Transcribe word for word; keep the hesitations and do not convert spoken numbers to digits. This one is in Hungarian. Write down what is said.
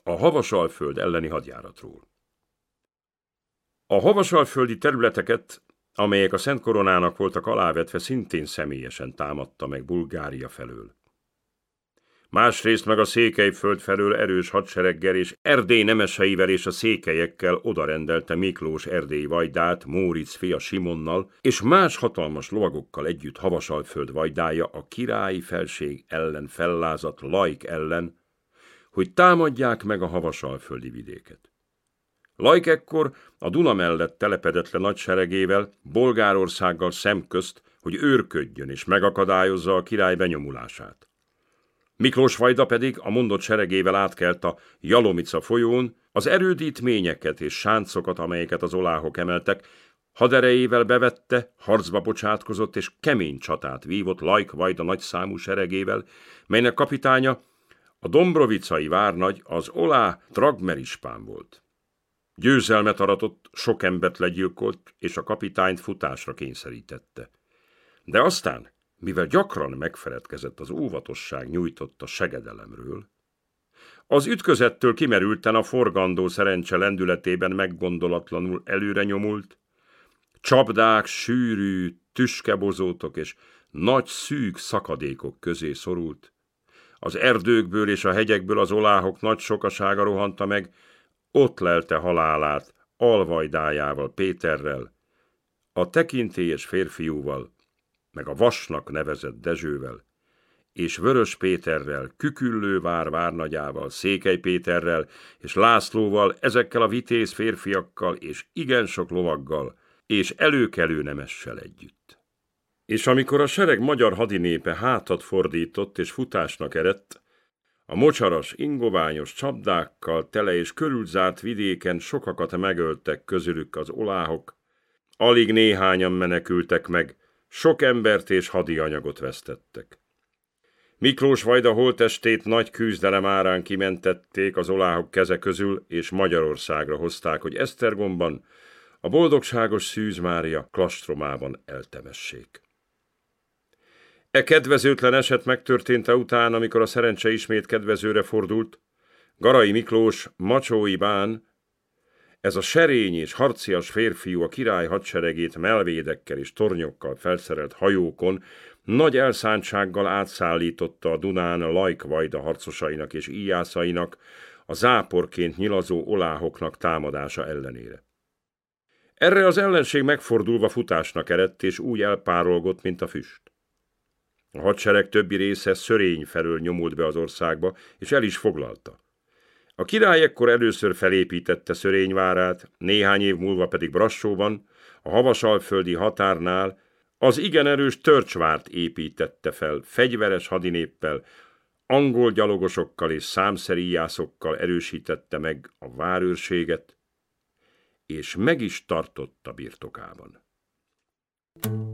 A Havasalföld elleni hadjáratról. A havasalföldi területeket, amelyek a Szent Koronának voltak alávetve, szintén személyesen támadta meg Bulgária felől. Másrészt meg a Székelyföld felől erős hadsereggel és Erdély nemeseivel és a székelyekkel odarendelte Miklós erdélyi vajdát Móricz fia Simonnal, és más hatalmas lovagokkal együtt Havasalföld vajdája a királyi felség ellen fellázadt Lajk ellen, hogy támadják meg a havasalföldi vidéket. Lajk ekkor a Duna mellett telepedett le nagy seregével, Bolgárországgal szemközt, hogy őrködjön és megakadályozza a király benyomulását. Miklós vajda pedig a mondott seregével átkelt a Jalomica folyón, az erődítményeket és sáncokat, amelyeket az oláhok emeltek, haderejével bevette, harcba bocsátkozott és kemény csatát vívott Lajk vajda nagyszámú seregével, melynek kapitánya a dombrovicai várnagy, az oláh Tragmerispán volt. Győzelmet aratott, sok embert legyilkolt, és a kapitányt futásra kényszerítette. De aztán, mivel gyakran megfeledkezett az óvatosság nyújtotta segedelemről, az ütközettől kimerülten a forgandó szerencse lendületében meggondolatlanul előre nyomult, csapdák, sűrű, tüskebozótok és nagy szűk szakadékok közé szorult, az erdőkből és a hegyekből az oláhok nagy sokasága rohanta meg, ott lelte halálát alvajdájával, Péterrel, a tekintélyes férfiúval, meg a Vasnak nevezett Dezsővel, és Vörös Péterrel, Küküllővár várnagyával, Székely Péterrel és Lászlóval, ezekkel a vitéz férfiakkal és igen sok lovaggal, és előkelő nemessel együtt. És amikor a sereg magyar hadinépe hátat fordított és futásnak eredt, a mocsaras, ingoványos csapdákkal tele és körülzárt vidéken sokakat megöltek közülük az oláhok, alig néhányan menekültek meg, sok embert és hadi anyagot vesztettek. Miklós vajda holttestét nagy küzdelem árán kimentették az oláhok keze közül, és Magyarországra hozták, hogy Esztergomban, a boldogságos Szűz Mária klastromában eltemessék. E kedvezőtlen eset megtörténte után, amikor a szerencse ismét kedvezőre fordult, Garai Miklós Macsói bán, ez a serény és harcias férfiú a király hadseregét melvédekkel és tornyokkal felszerelt hajókon nagy elszántsággal átszállította a Dunán Lajk vajda harcosainak és íjászainak, a záporként nyilazó oláhoknak támadása ellenére. Erre az ellenség megfordulva futásnak eredt, és úgy elpárolgott, mint a füst. A hadsereg többi része Szörény felől nyomult be az országba, és el is foglalta. A király ekkor először felépítette Szörény várát, néhány év múlva pedig Brassóban, a havasalföldi határnál az igen erős Törcsvárt építette fel, fegyveres hadinéppel, angol gyalogosokkal és számszeri íjászokkal erősítette meg a várőrséget, és meg is tartotta birtokában.